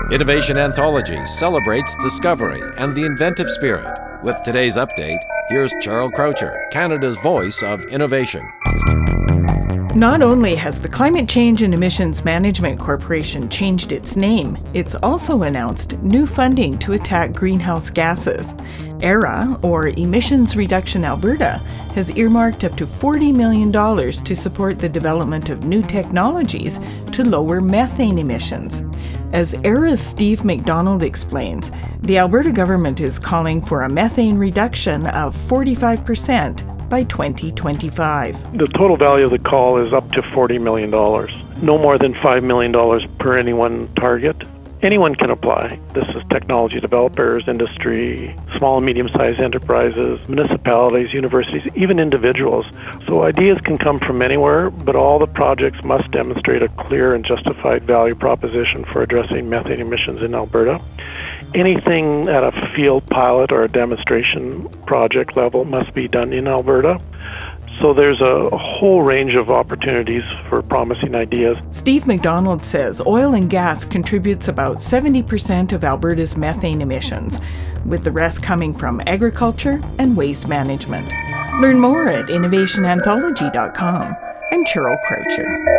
Innovation Anthology celebrates discovery and the inventive spirit. With today's update, here's Cheryl Croucher, Canada's voice of innovation. Not only has the Climate Change and Emissions Management Corporation changed its name, it's also announced new funding to attack greenhouse gases. ERA, or Emissions Reduction Alberta, has earmarked up to $40 million to support the development of new technologies to lower methane emissions. As ERA's Steve McDonald explains, the Alberta government is calling for a methane reduction of 45% by 2025. The total value of the call is up to $40 million, no more than $5 million per any one target. Anyone can apply. This is technology developers, industry, small and medium-sized enterprises, municipalities, universities, even individuals. So ideas can come from anywhere, but all the projects must demonstrate a clear and justified value proposition for addressing methane emissions in Alberta. Anything at a field pilot or a demonstration project level must be done in Alberta. So there's a whole range of opportunities for promising ideas. Steve McDonald says oil and gas contributes about 70% of Alberta's methane emissions, with the rest coming from agriculture and waste management. Learn more at innovationanthology.com. I'm Cheryl Croucher.